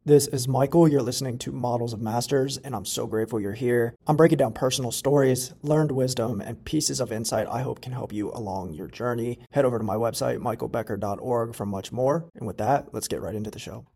This is Michael. You're listening to Models of Masters, and I'm so grateful you're here. I'm breaking down personal stories, learned wisdom, and pieces of insight I hope can help you along your journey. Head over to my website, michaelbecker.org, for much more. And with that, let's get right into the show.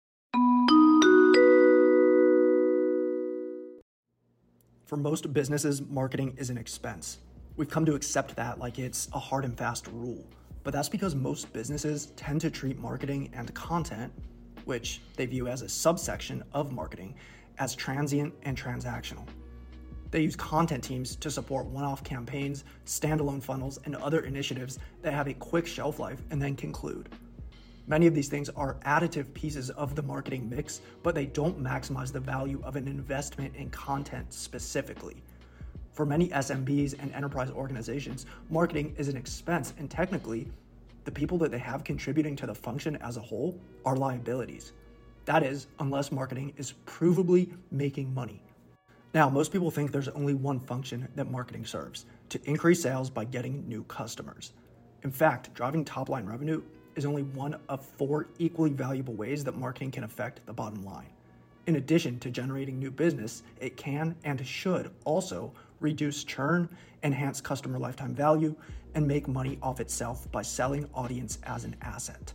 For most businesses, marketing is an expense. We've come to accept that like it's a hard and fast rule. But that's because most businesses tend to treat marketing and content, which they view as a subsection of marketing, as transient and transactional. They use content teams to support one-off campaigns, standalone funnels, and other initiatives that have a quick shelf life and then conclude. Many of these things are additive pieces of the marketing mix, but they don't maximize the value of an investment in content specifically. For many SMBs and enterprise organizations, marketing is an expense, and technically, the people that they have contributing to the function as a whole are liabilities. That is, unless marketing is provably making money. Now, most people think there's only one function that marketing serves: to increase sales by getting new customers. In fact, driving top-line revenue is only one of 4 equally valuable ways that marketing can affect the bottom line. In addition to generating new business, it can and should also reduce churn, enhance customer lifetime value, and make money off itself by selling audience as an asset.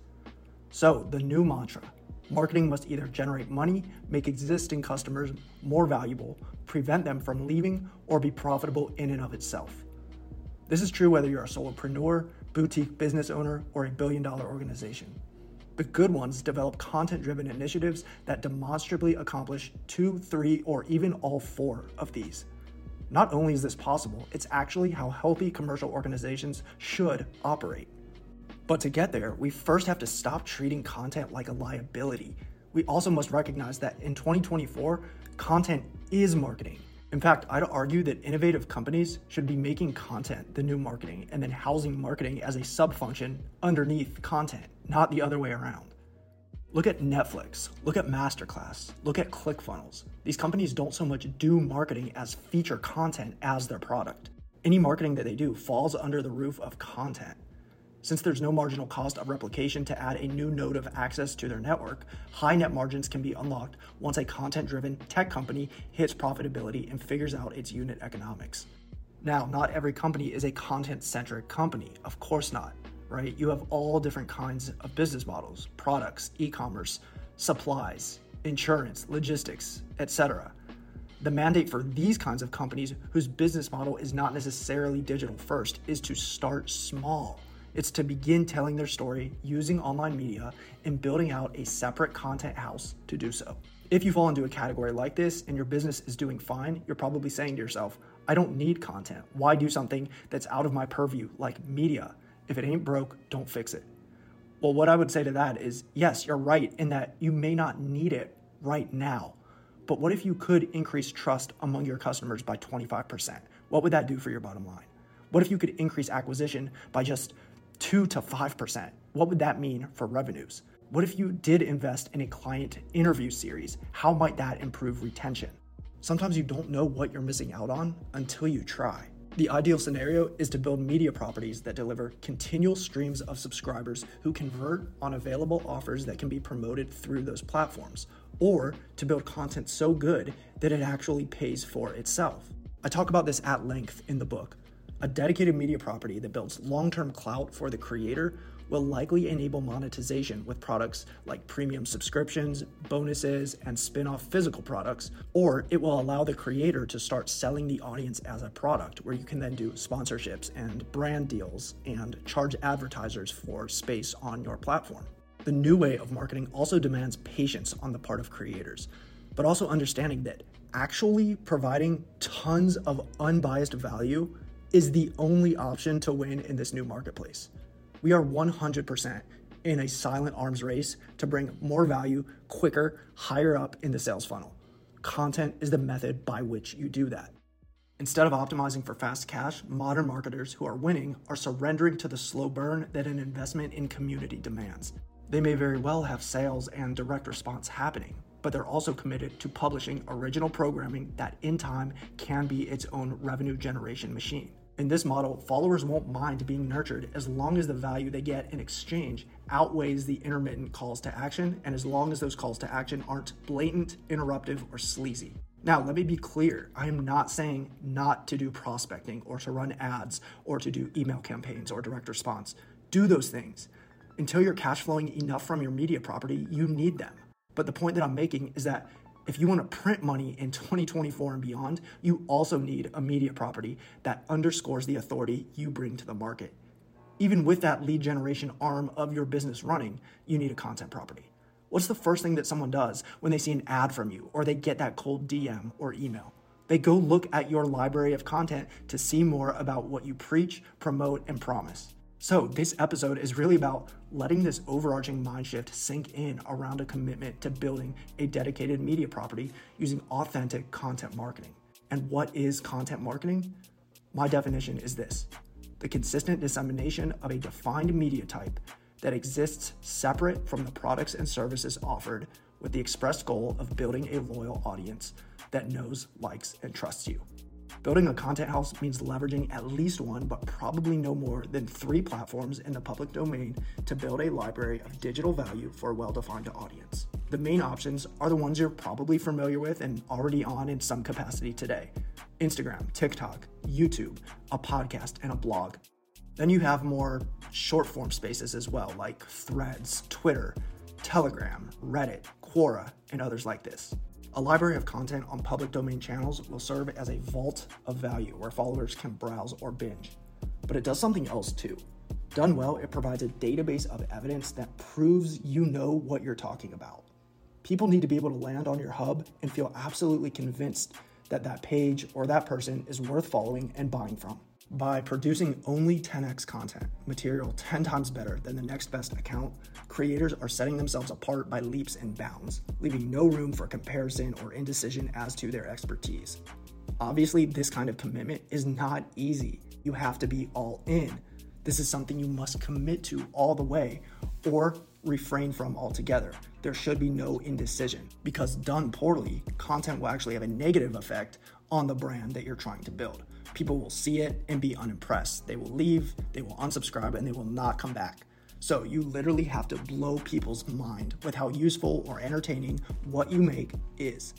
So the new mantra: marketing must either generate money, make existing customers more valuable, prevent them from leaving, or be profitable in and of itself. This is true whether you're a solopreneur, boutique business owner, or a billion-dollar organization. The good ones develop content-driven initiatives that demonstrably accomplish 2, 3, or even all 4 of these. Not only is this possible, it's actually how healthy commercial organizations should operate. But to get there, we first have to stop treating content like a liability. We also must recognize that in 2024, content is marketing. In fact, I'd argue that innovative companies should be making content the new marketing and then housing marketing as a sub-function underneath content, not the other way around. Look at Netflix, look at Masterclass, look at ClickFunnels. These companies don't so much do marketing as feature content as their product. Any marketing that they do falls under the roof of content. Since there's no marginal cost of replication to add a new node of access to their network, high net margins can be unlocked once a content-driven tech company hits profitability and figures out its unit economics. Now, not every company is a content-centric company, of course not, right? You have all different kinds of business models: products, e-commerce, supplies, insurance, logistics, etc. The mandate for these kinds of companies whose business model is not necessarily digital first is to start small. It's to begin telling their story using online media and building out a separate content house to do so. If you fall into a category like this and your business is doing fine, you're probably saying to yourself, I don't need content. Why do something that's out of my purview like media? If it ain't broke, don't fix it. Well, what I would say to that is, yes, you're right in that you may not need it right now. But what if you could increase trust among your customers by 25%? What would that do for your bottom line? What if you could increase acquisition by just 2 to 5%? What would that mean for revenues? What if you did invest in a client interview series? How might that improve retention? Sometimes you don't know what you're missing out on until you try. The ideal scenario is to build media properties that deliver continual streams of subscribers who convert on available offers that can be promoted through those platforms, or to build content so good that it actually pays for itself. I talk about this at length in the book. A dedicated media property that builds long-term clout for the creator will likely enable monetization with products like premium subscriptions, bonuses, and spin-off physical products, or it will allow the creator to start selling the audience as a product, where you can then do sponsorships and brand deals and charge advertisers for space on your platform. The new way of marketing also demands patience on the part of creators, but also understanding that actually providing tons of unbiased value is the only option to win in this new marketplace. We are 100% in a silent arms race to bring more value quicker, higher up in the sales funnel. Content is the method by which you do that. Instead of optimizing for fast cash, modern marketers who are winning are surrendering to the slow burn that an investment in community demands. They may very well have sales and direct response happening, but they're also committed to publishing original programming that in time can be its own revenue generation machine. In this model, followers won't mind being nurtured as long as the value they get in exchange outweighs the intermittent calls to action, and as long as those calls to action aren't blatant, interruptive, or sleazy. Now, let me be clear. I am not saying not to do prospecting or to run ads or to do email campaigns or direct response. Do those things. Until you're cash flowing enough from your media property, you need them. But the point that I'm making is that if you want to print money in 2024 and beyond, you also need a media property that underscores the authority you bring to the market. Even with that lead generation arm of your business running, you need a content property. What's the first thing that someone does when they see an ad from you or they get that cold DM or email? They go look at your library of content to see more about what you preach, promote, and promise. So this episode is really about letting this overarching mind shift sink in around a commitment to building a dedicated media property using authentic content marketing. And what is content marketing? My definition is this: the consistent dissemination of a defined media type that exists separate from the products and services offered, with the express goal of building a loyal audience that knows, likes, and trusts you. Building a content house means leveraging at least one, but probably no more than 3 platforms in the public domain to build a library of digital value for a well-defined audience. The main options are the ones you're probably familiar with and already on in some capacity today: Instagram, TikTok, YouTube, a podcast, and a blog. Then you have more short-form spaces as well, like Threads, Twitter, Telegram, Reddit, Quora, and others like this. A library of content on public domain channels will serve as a vault of value where followers can browse or binge. But it does something else too. Done well, it provides a database of evidence that proves you know what you're talking about. People need to be able to land on your hub and feel absolutely convinced that that page or that person is worth following and buying from. By producing only 10x content, material 10 times better than the next best account, creators are setting themselves apart by leaps and bounds, leaving no room for comparison or indecision as to their expertise. Obviously, this kind of commitment is not easy. You have to be all in. This is something you must commit to all the way or refrain from altogether. There should be no indecision, because done poorly, content will actually have a negative effect on the brand that you're trying to build. People will see it and be unimpressed. They will leave, they will unsubscribe, and they will not come back. So you literally have to blow people's mind with how useful or entertaining what you make is.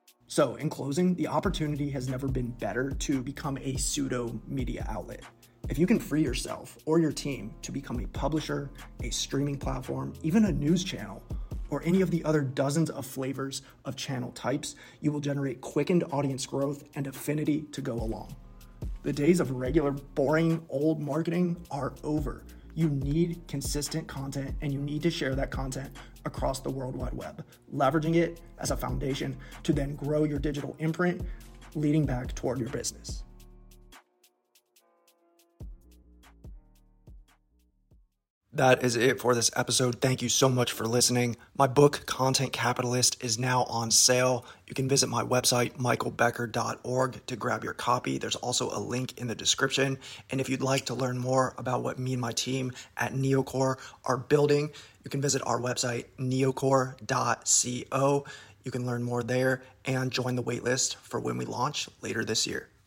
So in closing, the opportunity has never been better to become a pseudo media outlet. If you can free yourself or your team to become a publisher, a streaming platform, even a news channel, or any of the other dozens of flavors of channel types, you will generate quickened audience growth and affinity to go along. The days of regular, boring, old marketing are over. You need consistent content, and you need to share that content across the World Wide Web, leveraging it as a foundation to then grow your digital imprint, leading back toward your business. That is it for this episode. Thank you so much for listening. My book, Content Capitalist, is now on sale. You can visit my website, michaelbecker.org, to grab your copy. There's also a link in the description. And if you'd like to learn more about what me and my team at Neocore are building, you can visit our website, neocore.co. You can learn more there and join the waitlist for when we launch later this year.